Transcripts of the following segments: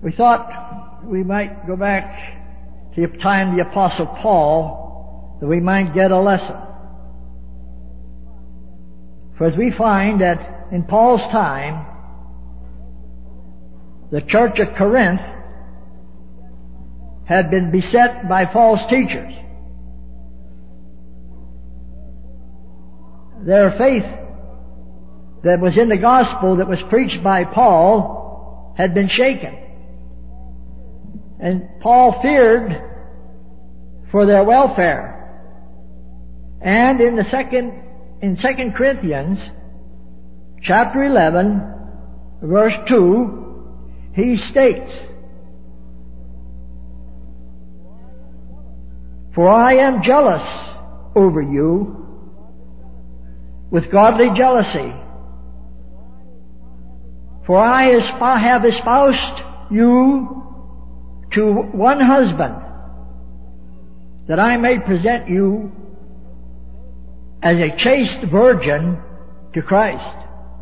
We thought we might go back to the time of the Apostle Paul, that we might get a lesson. For as we find that in Paul's time, the church at Corinth had been beset by false teachers. Their faith that was in the gospel that was preached by Paul had been shaken. And Paul feared for their welfare. And in 2 Corinthians chapter 11, verse 2, he states, "For I am jealous over you with godly jealousy. For I have espoused you to one husband, that I may present you as a chaste virgin to Christ."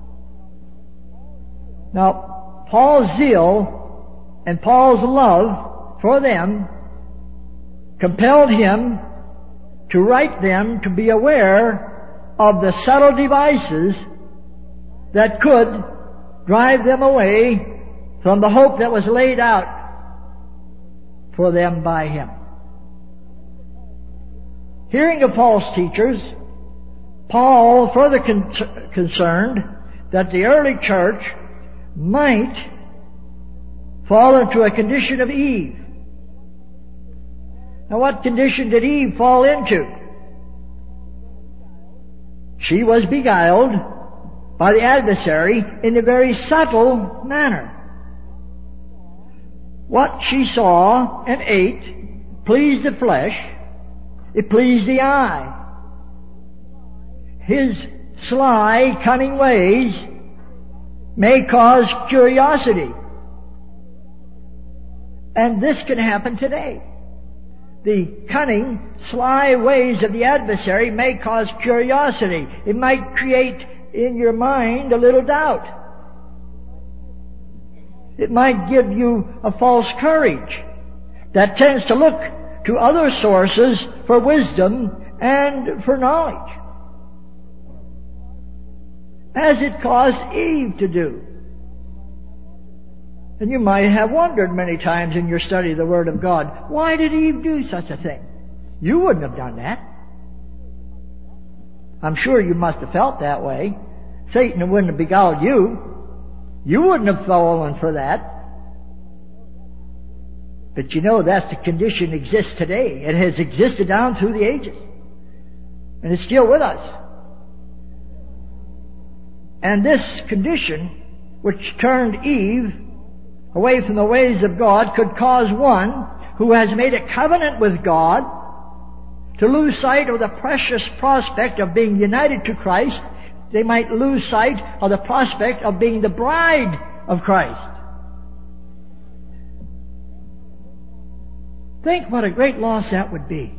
Now, Paul's zeal and Paul's love for them compelled him to write them to be aware of the subtle devices that could drive them away from the hope that was laid out for them by him. Hearing of false teachers, Paul further concerned that the early church might fall into a condition of Eve. Now, what condition did Eve fall into? She was beguiled by the adversary in a very subtle manner. What she saw and ate pleased the flesh, it pleased the eye. His sly, cunning ways may cause curiosity. And this can happen today. The cunning, sly ways of the adversary may cause curiosity. It might create in your mind a little doubt. It might give you a false courage that tends to look to other sources for wisdom and for knowledge, as it caused Eve to do. And you might have wondered many times in your study of the Word of God, why did Eve do such a thing? You wouldn't have done that. I'm sure you must have felt that way. Satan wouldn't have beguiled you. You wouldn't have fallen for that. But you know, that's the condition exists today. It has existed down through the ages. And it's still with us. And this condition, which turned Eve away from the ways of God, could cause one who has made a covenant with God to lose sight of the precious prospect of being united to Christ. They might lose sight of the prospect of being the bride of Christ. Think what a great loss that would be.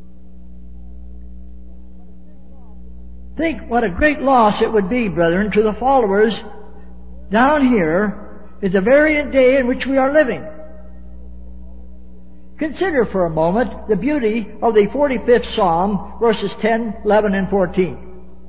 Think what a great loss it would be, brethren, to the followers down here at the very day in which we are living. Consider for a moment the beauty of the 45th Psalm, verses 10, 11, and 14.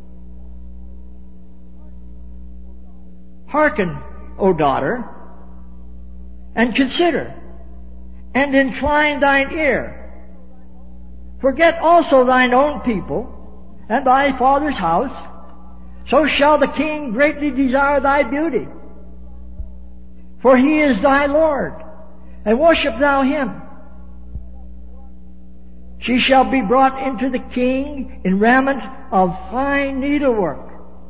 Hearken, O daughter, and consider, and incline thine ear. Forget also thine own people, and thy father's house, so shall the king greatly desire thy beauty. For he is thy Lord, and worship thou him. She shall be brought into the king in raiment of fine needlework.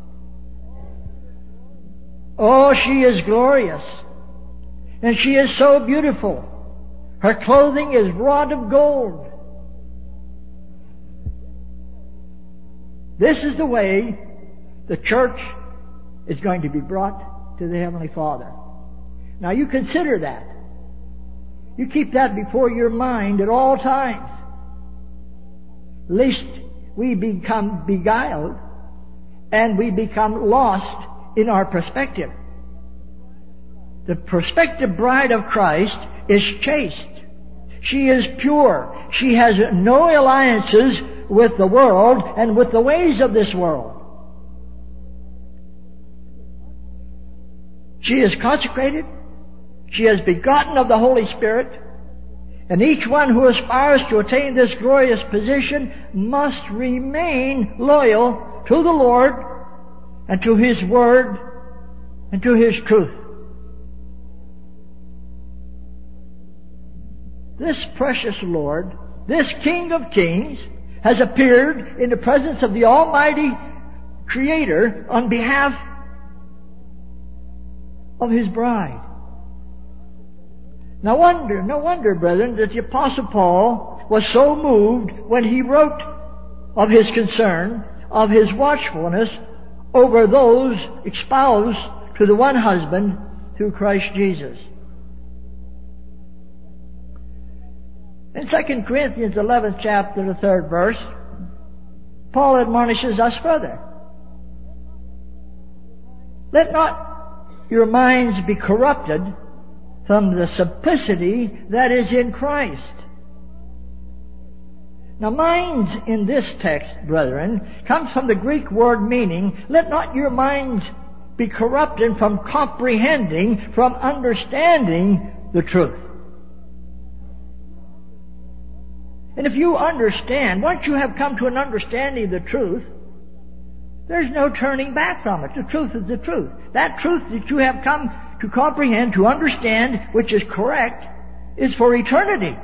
Oh, she is glorious, and she is so beautiful. Her clothing is wrought of gold. This is the way the church is going to be brought to the Heavenly Father. Now you consider that. You keep that before your mind at all times, lest we become beguiled and we become lost in our perspective. The prospective bride of Christ is chaste. She is pure. She has no alliances with the world and with the ways of this world. She is consecrated. She is begotten of the Holy Spirit. And each one who aspires to attain this glorious position must remain loyal to the Lord and to His Word and to His truth. This precious Lord, this King of Kings, has appeared in the presence of the Almighty Creator on behalf of His bride. No wonder, brethren, that the Apostle Paul was so moved when he wrote of his concern, of his watchfulness over those espoused to the one husband through Christ Jesus. In 2 Corinthians 11th chapter, the 3rd verse, Paul admonishes us further. Let not your minds be corrupted from the simplicity that is in Christ. Now, minds in this text, brethren, comes from the Greek word meaning, let not your minds be corrupted from comprehending, from understanding the truth. And if you understand, once you have come to an understanding of the truth, there's no turning back from it. The truth is the truth. That truth that you have come to comprehend, to understand, which is correct, is for eternity.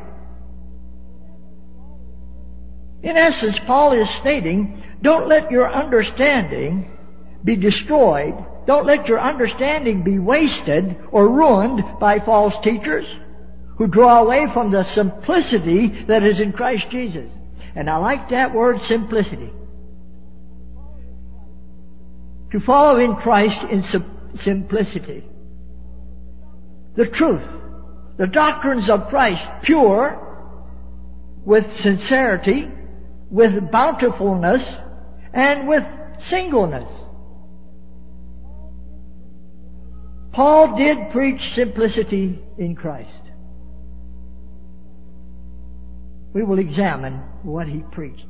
In essence, Paul is stating, don't let your understanding be destroyed. Don't let your understanding be wasted or ruined by false teachers who draw away from the simplicity that is in Christ Jesus. And I like that word, simplicity. To follow in Christ in simplicity. The truth, the doctrines of Christ, pure, with sincerity, with bountifulness, and with singleness. Paul did preach simplicity in Christ. We will examine what he preached.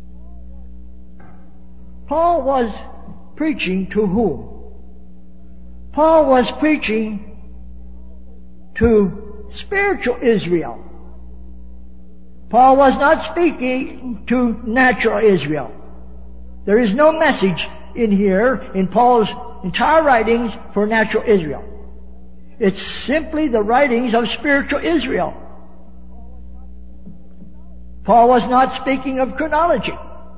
Paul was preaching to whom? Paul was preaching to spiritual Israel. Paul was not speaking to natural Israel. There is no message in here, in Paul's entire writings, for natural Israel. It's simply the writings of spiritual Israel. Paul was not speaking of chronology.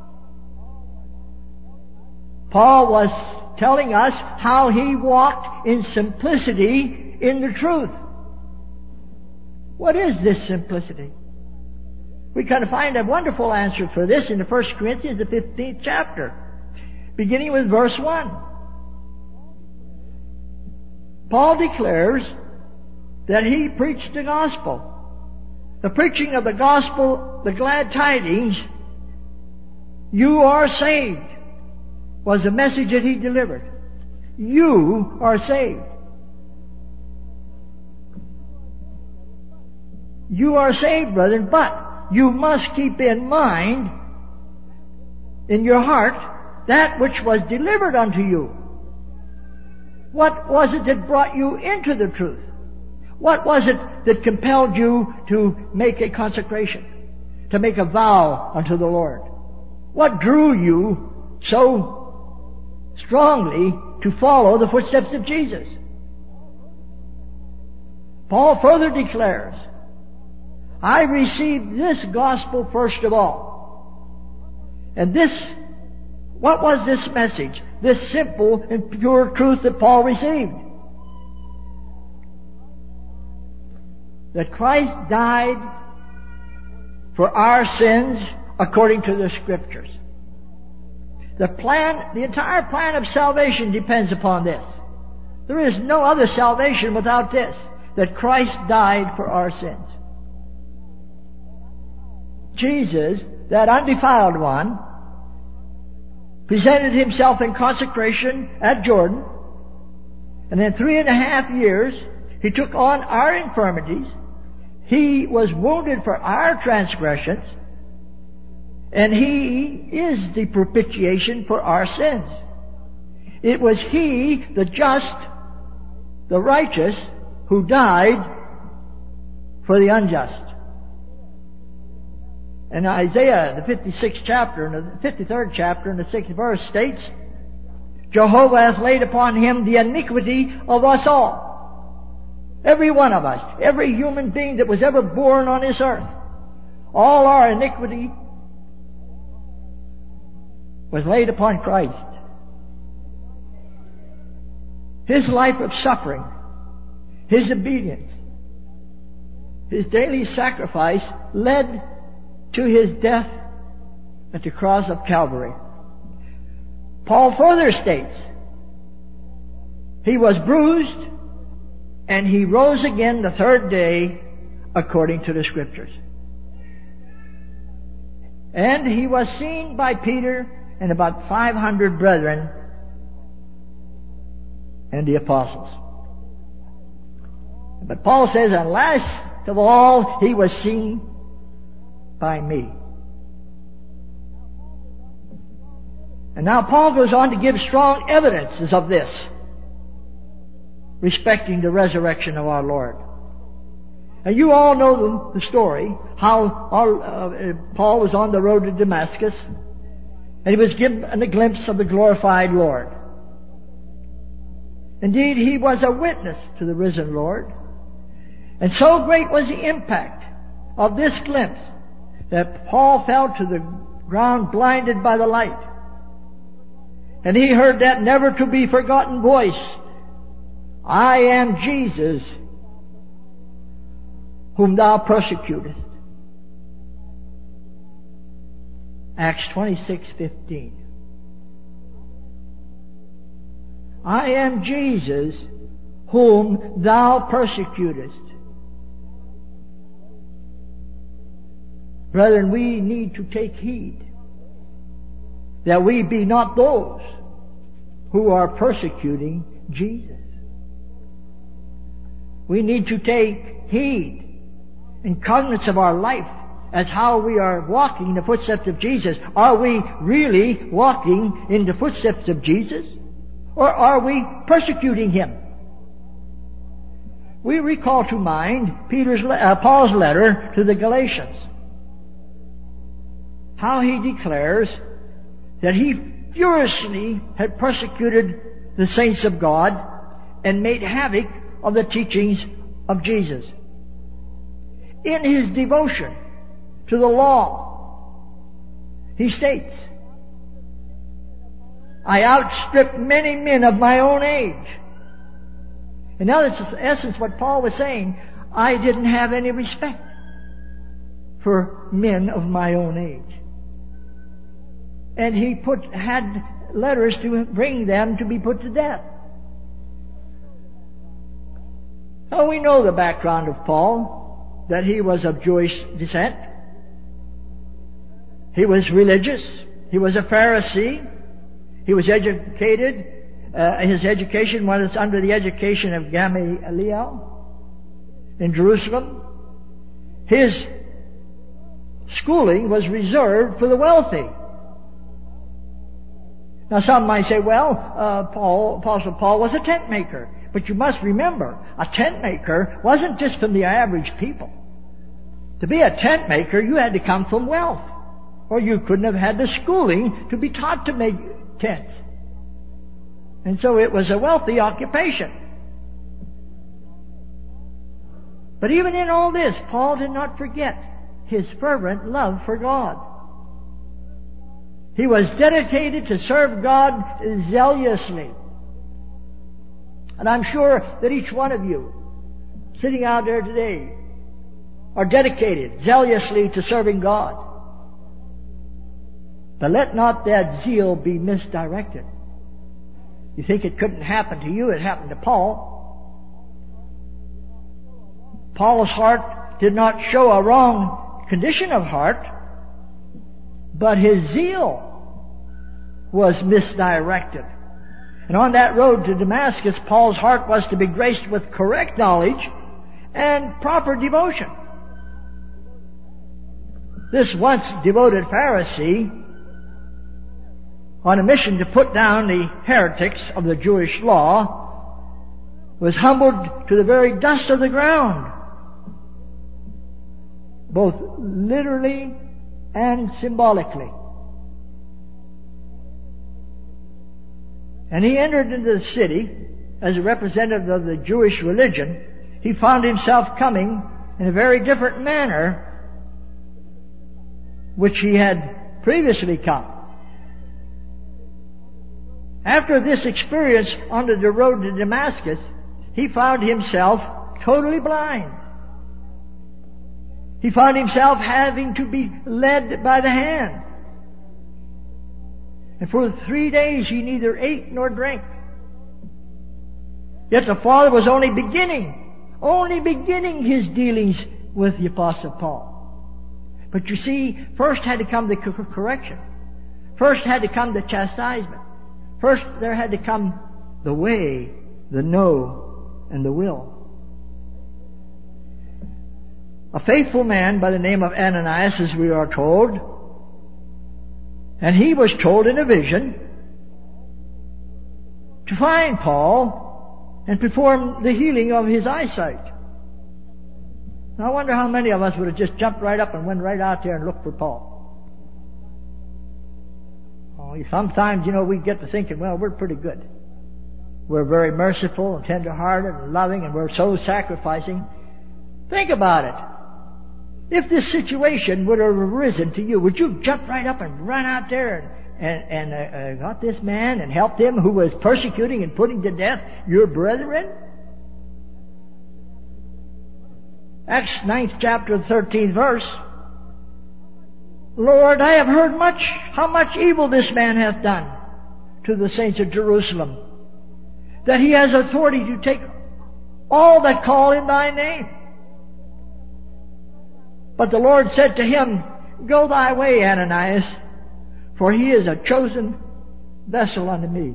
Paul was telling us how he walked in simplicity in the truth. What is this simplicity? We can find a wonderful answer for this in the 1 Corinthians, the 15th chapter, beginning with verse 1. Paul declares that he preached the gospel. The preaching of the gospel, the glad tidings, you are saved, was the message that he delivered. You are saved. You are saved, brethren, but you must keep in mind, in your heart, that which was delivered unto you. What was it that brought you into the truth? What was it that compelled you to make a consecration, to make a vow unto the Lord? What drew you so strongly to follow the footsteps of Jesus? Paul further declares, I received this gospel first of all. And what was this message? This simple and pure truth that Paul received. That Christ died for our sins according to the Scriptures. The entire plan of salvation depends upon this. There is no other salvation without this, that Christ died for our sins. Jesus, that undefiled one, presented himself in consecration at Jordan, and in 3.5 years, He took on our infirmities. He was wounded for our transgressions. And He is the propitiation for our sins. It was He, the just, the righteous, who died for the unjust. And Isaiah, the 56th chapter, and the 53rd chapter, and the 6th verse states, Jehovah hath laid upon Him the iniquity of us all. Every one of us, every human being that was ever born on this earth, all our iniquity was laid upon Christ. His life of suffering, His obedience, His daily sacrifice led to His death at the cross of Calvary. Paul further states, He was bruised and He rose again the third day according to the Scriptures. And He was seen by Peter and about 500 brethren and the apostles. But Paul says, and last of all, He was seen by me. And now Paul goes on to give strong evidences of this, respecting the resurrection of our Lord. And you all know the story, how Paul was on the road to Damascus, and he was given a glimpse of the glorified Lord. Indeed, he was a witness to the risen Lord. And so great was the impact of this glimpse that Paul fell to the ground blinded by the light. And he heard that never to be forgotten voice, I am Jesus, whom thou persecutest. Acts 26:15. I am Jesus, whom thou persecutest. Brethren, we need to take heed that we be not those who are persecuting Jesus. We need to take heed and cognizance of our life as how we are walking in the footsteps of Jesus. Are we really walking in the footsteps of Jesus? Or are we persecuting Him? We recall to mind Paul's letter to the Galatians. How he declares that he furiously had persecuted the saints of God and made havoc of the teachings of Jesus. In his devotion to the law, he states, I outstripped many men of my own age. In essence, what Paul was saying, I didn't have any respect for men of my own age. And he had letters to bring them to be put to death. Oh, we know the background of Paul, that he was of Jewish descent. He was religious. He was a Pharisee. He was educated. His education was under the education of Gamaliel in Jerusalem. His schooling was reserved for the wealthy. Now some might say, well, Apostle Paul was a tent maker. But you must remember, a tent maker wasn't just from the average people. To be a tent maker, you had to come from wealth. Or you couldn't have had the schooling to be taught to make tents. And so it was a wealthy occupation. But even in all this, Paul did not forget his fervent love for God. He was dedicated to serve God zealously. And I'm sure that each one of you sitting out there today are dedicated zealously to serving God. But let not that zeal be misdirected. You think it couldn't happen to you, it happened to Paul. Paul's heart did not show a wrong condition of heart, but his zeal was misdirected. And on that road to Damascus, Paul's heart was to be graced with correct knowledge and proper devotion. This once devoted Pharisee, on a mission to put down the heretics of the Jewish law, was humbled to the very dust of the ground, both literally and symbolically. And he entered into the city as a representative of the Jewish religion. He found himself coming in a very different manner which he had previously come. After this experience on the road to Damascus, he found himself totally blind. He found himself having to be led by the hand. And for 3 days he neither ate nor drank. Yet the Father was only beginning his dealings with the Apostle Paul. But you see, first had to come the correction. First had to come the chastisement. First there had to come the way, the know, and the will. A faithful man by the name of Ananias, as we are told, and he was told in a vision to find Paul and perform the healing of his eyesight. Now I wonder how many of us would have just jumped right up and went right out there and looked for Paul. Sometimes, we get to thinking, well, we're pretty good. We're very merciful and tender-hearted and loving, and we're so sacrificing. Think about it. If this situation would have arisen to you, would you jump right up and run out there and got this man and helped him who was persecuting and putting to death your brethren? Acts 9th chapter, 13th verse. Lord, I have heard how much evil this man hath done to the saints of Jerusalem, that he has authority to take all that call in thy name. But the Lord said to him, Go thy way, Ananias, for he is a chosen vessel unto me,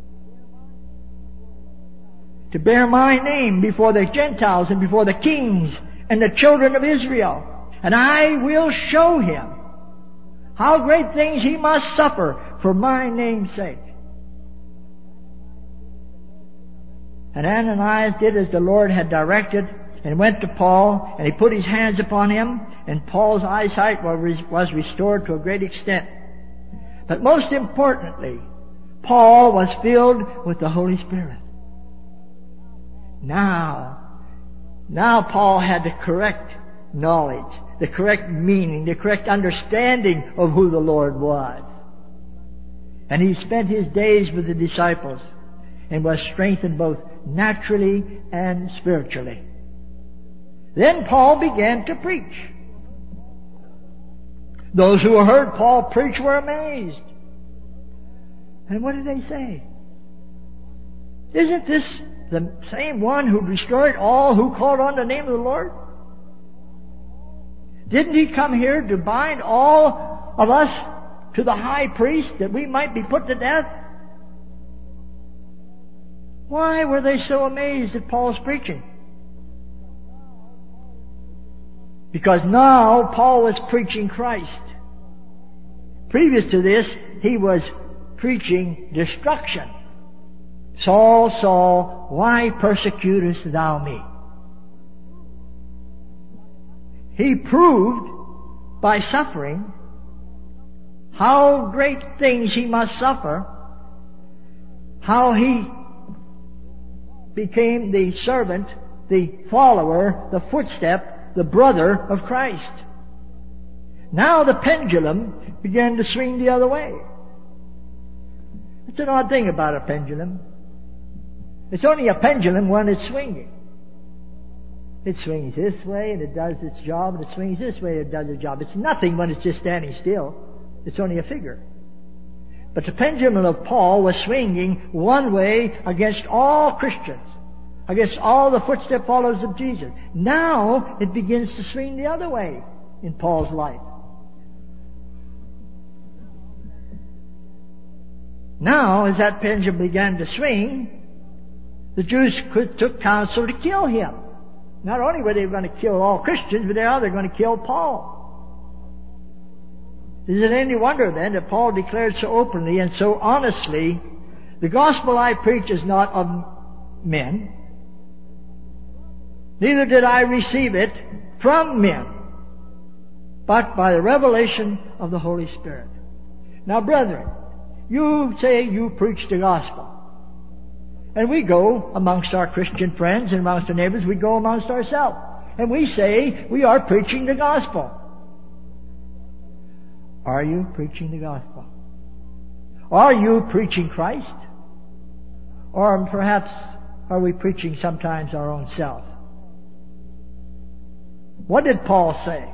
to bear my name before the Gentiles and before the kings and the children of Israel. And I will show him how great things he must suffer for my name's sake. And Ananias did as the Lord had directed, and went to Paul, and he put his hands upon him, and Paul's eyesight was restored to a great extent. But most importantly, Paul was filled with the Holy Spirit. Now Paul had the correct knowledge, the correct meaning, the correct understanding of who the Lord was. And he spent his days with the disciples and was strengthened both naturally and spiritually. Then Paul began to preach. Those who heard Paul preach were amazed. And what did they say? Isn't this the same one who destroyed all who called on the name of the Lord? Didn't he come here to bind all of us to the high priest that we might be put to death? Why were they so amazed at Paul's preaching? Because now Paul was preaching Christ. Previous to this, he was preaching destruction. Saul, Saul, why persecutest thou me? He proved by suffering how great things he must suffer, how he became the servant, the follower, the footstep, the brother of Christ. Now the pendulum began to swing the other way. It's an odd thing about a pendulum. It's only a pendulum when it's swinging. It swings this way and it does its job, and it swings this way and it does its job. It's nothing when it's just standing still. It's only a figure. But the pendulum of Paul was swinging one way against all Christians, against all the footstep followers of Jesus. Now it begins to swing the other way in Paul's life. Now, as that pendulum began to swing, the Jews took counsel to kill him. Not only were they going to kill all Christians, but now they're going to kill Paul. Is it any wonder then that Paul declared so openly and so honestly, the gospel I preach is not of men, neither did I receive it from men, but by the revelation of the Holy Spirit. Now, brethren, you say you preach the gospel. And we go amongst our Christian friends and amongst our neighbors, we go amongst ourselves. And we say we are preaching the gospel. Are you preaching the gospel? Are you preaching Christ? Or perhaps are we preaching sometimes our own self? What did Paul say?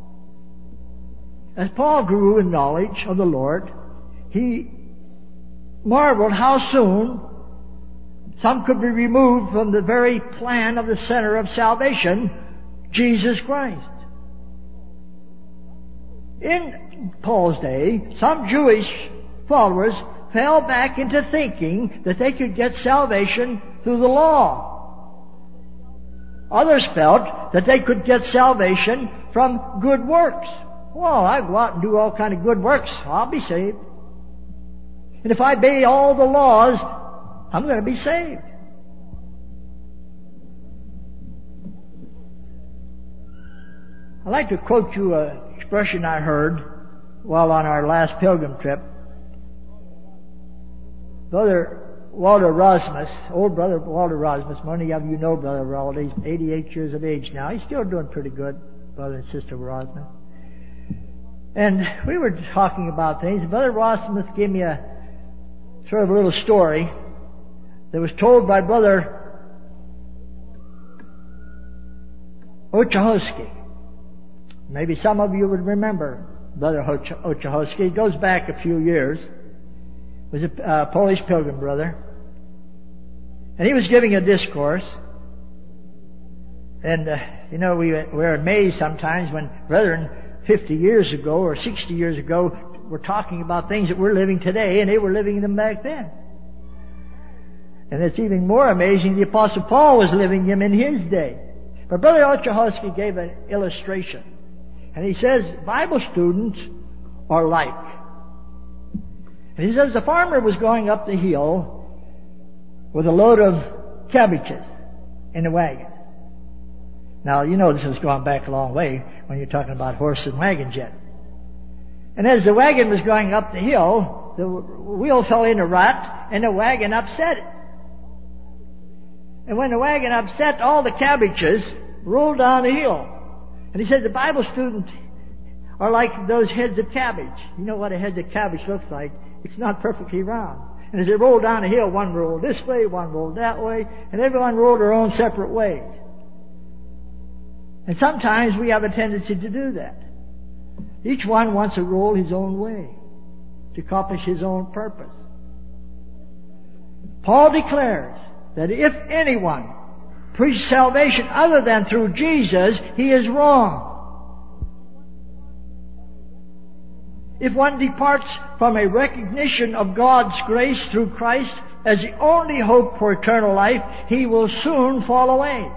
As Paul grew in knowledge of the Lord, he marveled how soon some could be removed from the very plan of the center of salvation, Jesus Christ. In Paul's day, some Jewish followers fell back into thinking that they could get salvation through the law. Others felt that they could get salvation from good works. Well, I go out and do all kind of good works, I'll be saved. And if I obey all the laws, I'm going to be saved. I'd like to quote you an expression I heard while on our last pilgrim trip. Brother Walter Rosmus, old Brother Walter Rosmus, many of you know Brother Walter, he's 88 years of age now. He's still doing pretty good, Brother and Sister Rosmus. And we were talking about things. Brother Rosmus gave me a sort of a little story that was told by Brother Ochahoski. Maybe some of you would remember Brother Ochahoski. He goes back a few years. He was a Polish pilgrim brother. And he was giving a discourse. And, we're amazed sometimes when brethren 50 years ago or 60 years ago were talking about things that we're living today, and they were living them back then. And it's even more amazing the Apostle Paul was living them in his day. But Brother Ochahoski gave an illustration. And he says, Bible students are like. And he says the farmer was going up the hill with a load of cabbages in a wagon. Now, you know this has gone back a long way when you're talking about horse and wagons yet. And as the wagon was going up the hill, the wheel fell in a rut and the wagon upset it. And when the wagon upset, all the cabbages rolled down the hill. And he said the Bible students are like those heads of cabbage. You know what a head of cabbage looks like. It's not perfectly round. And as they rolled down the hill, one rolled this way, one rolled that way, and everyone rolled their own separate ways. And sometimes we have a tendency to do that. Each one wants to roll his own way to accomplish his own purpose. Paul declares that if anyone preaches salvation other than through Jesus, he is wrong. If one departs from a recognition of God's grace through Christ as the only hope for eternal life, he will soon fall away.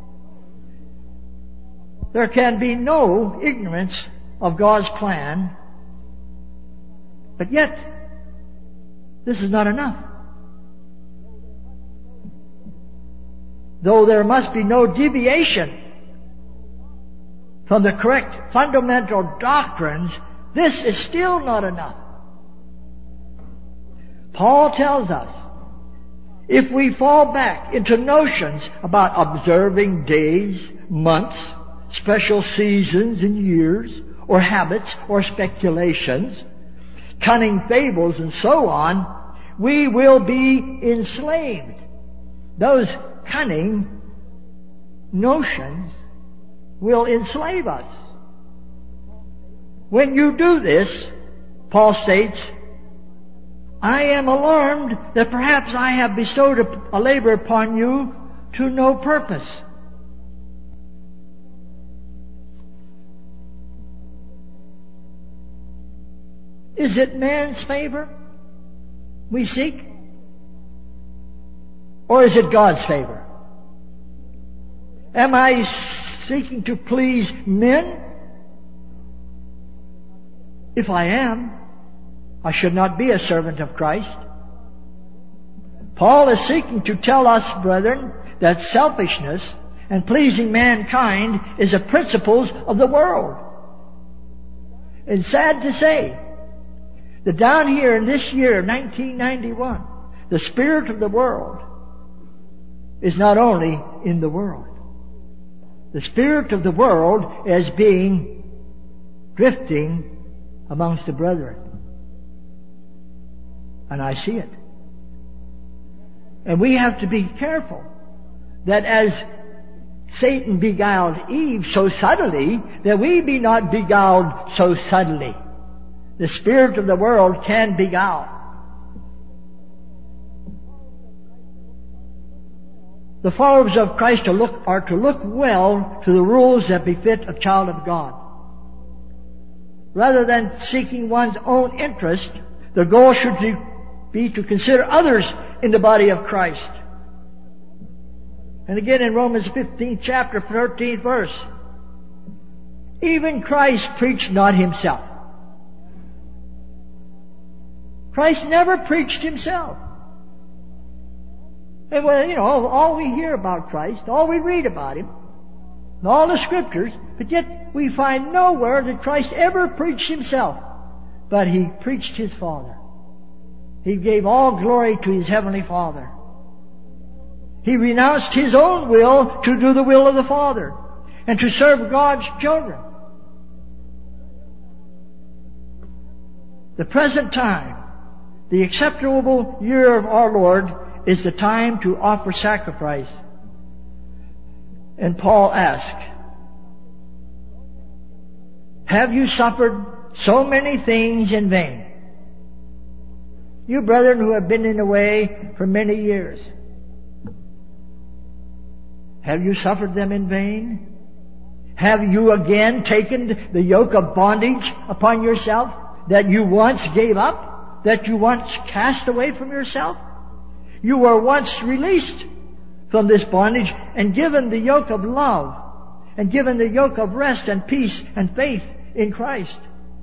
There can be no ignorance of God's plan, but yet this is not enough. Though there must be no deviation from the correct fundamental doctrines, this is still not enough. Paul tells us, if we fall back into notions about observing days, months, special seasons and years, or habits, or speculations, cunning fables, and so on, we will be enslaved. Those cunning notions will enslave us. When you do this, Paul states, I am alarmed that perhaps I have bestowed a labor upon you to no purpose. Is it man's favor? we seek? Or is it God's favor? Am I seeking to please men? If I am, I should not be a servant of Christ. Paul is seeking to tell us, brethren, that selfishness and pleasing mankind is the principles of the world. It's sad to say that down here in this year, 1991, the spirit of the world is not only in the world. The spirit of the world is drifting amongst the brethren. And I see it. And we have to be careful that as Satan beguiled Eve so subtly, that we be not beguiled so subtly. The spirit of the world can beguile. The followers of Christ are to look well to the rules that befit a child of God. Rather than seeking one's own interest, the goal should be to consider others in the body of Christ. And again in Romans 15th chapter, 13th verse, even Christ preached not himself. Christ never preached himself. And all we hear about Christ, all we read about him, and all the scriptures, but yet we find nowhere that Christ ever preached himself, but he preached his Father. He gave all glory to his heavenly Father. He renounced his own will to do the will of the Father and to serve God's children. The present time, the acceptable year of our Lord, is the time to offer sacrifice. And Paul asked, have you suffered so many things in vain? You brethren who have been in the way for many years, have you suffered them in vain? Have you again taken the yoke of bondage upon yourself that you once gave up, that you once cast away from yourself? You were once released from this bondage and given the yoke of love and given the yoke of rest and peace and faith in Christ.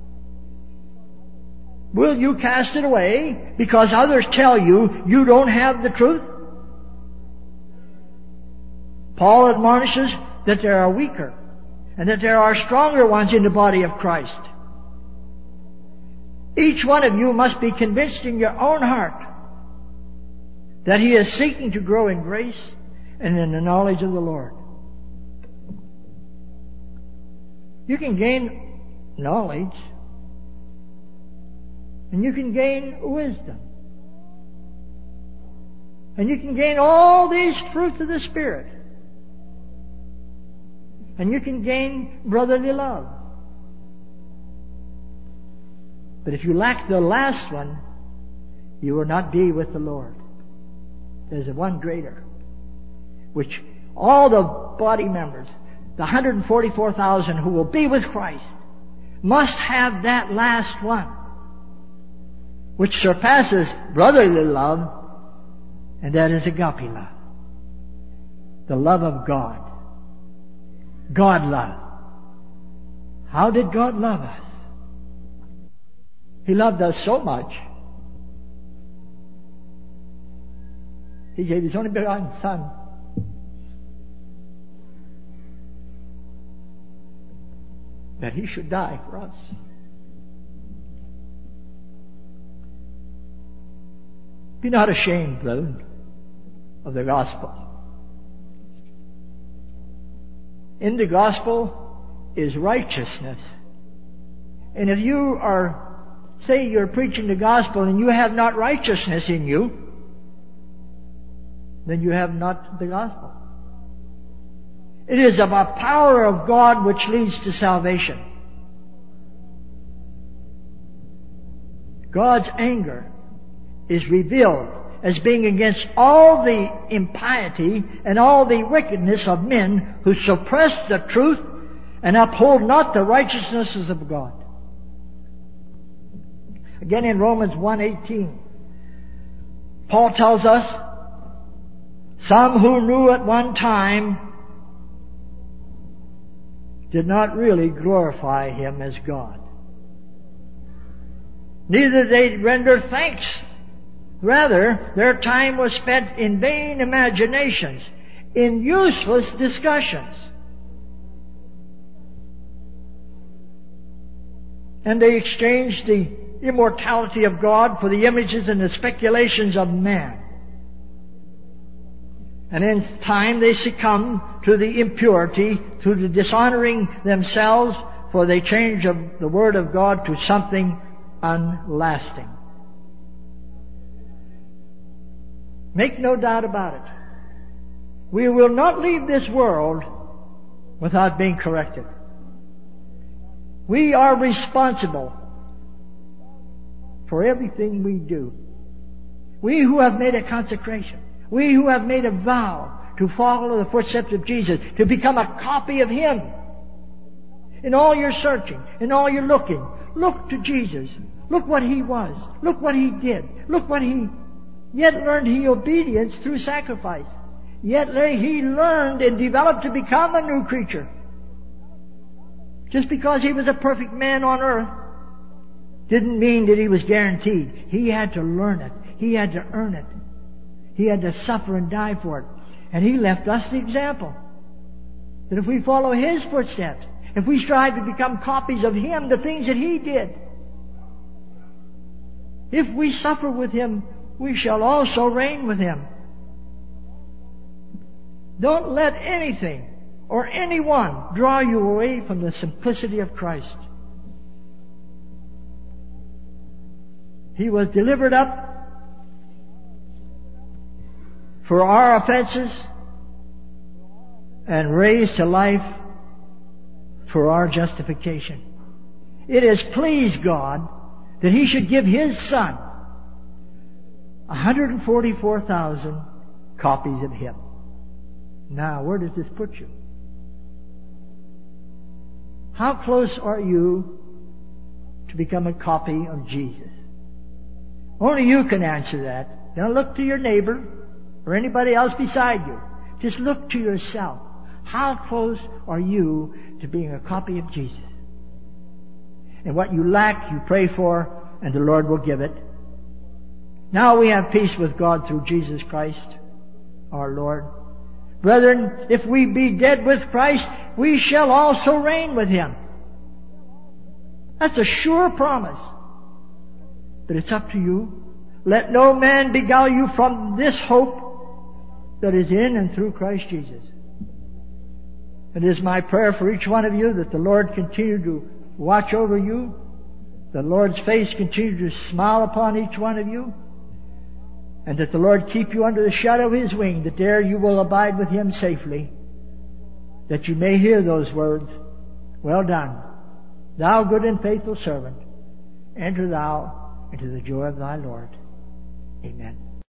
Will you cast it away because others tell you you don't have the truth? Paul admonishes that there are weaker and that there are stronger ones in the body of Christ. Each one of you must be convinced in your own heart that he is seeking to grow in grace and in the knowledge of the Lord. You can gain knowledge and you can gain wisdom. And you can gain all these fruits of the Spirit. And you can gain brotherly love. But if you lack the last one, you will not be with the Lord. There's one greater, which all the body members, the 144,000 who will be with Christ, must have that last one, which surpasses brotherly love, and that is agape love. The love of God. God love. How did God love us? He loved us so much. He gave His only begotten Son. That He should die for us. Be not ashamed, brethren, of the gospel. In the gospel is righteousness. And if you say you're preaching the gospel and you have not righteousness in you, then you have not the gospel. It is of a power of God which leads to salvation. God's anger is revealed as being against all the impiety and all the wickedness of men who suppress the truth and uphold not the righteousnesses of God. Again in Romans 1:18, Paul tells us, some who knew at one time did not really glorify Him as God. Neither did they render thanks. Rather, their time was spent in vain imaginations, in useless discussions. And they exchanged the immortality of God for the images and the speculations of man. And in time they succumb to the impurity, to the dishonoring themselves, for they change of the Word of God to something unlasting. Make no doubt about it. We will not leave this world without being corrected. We are responsible for everything we do. We who have made a consecration, we who have made a vow to follow the footsteps of Jesus, to become a copy of Him. In all your searching, in all your looking, look to Jesus. Look what He was. Look what He did. Look what He yet learned He obedience through sacrifice. Yet He learned and developed to become a new creature. Just because He was a perfect man on earth didn't mean that He was guaranteed. He had to learn it. He had to earn it. He had to suffer and die for it. And He left us the example. That if we follow His footsteps, if we strive to become copies of Him, the things that He did, if we suffer with Him, we shall also reign with Him. Don't let anything or anyone draw you away from the simplicity of Christ. He was delivered up for our offenses and raised to life for our justification. It has pleased God that He should give His Son 144,000 copies of Him. Now, where does this put you? How close are you to become a copy of Jesus? Only you can answer that. Don't look to your neighbor or anybody else beside you. Just look to yourself. How close are you to being a copy of Jesus? And what you lack, you pray for, and the Lord will give it. Now we have peace with God through Jesus Christ, our Lord. Brethren, if we be dead with Christ, we shall also reign with Him. That's a sure promise. But it's up to you. Let no man beguile you from this hope that is in and through Christ Jesus. It is my prayer for each one of you that the Lord continue to watch over you, the Lord's face continue to smile upon each one of you, and that the Lord keep you under the shadow of His wing, that there you will abide with Him safely, that you may hear those words, "Well done, thou good and faithful servant. Enter thou into the joy of thy Lord." Amen.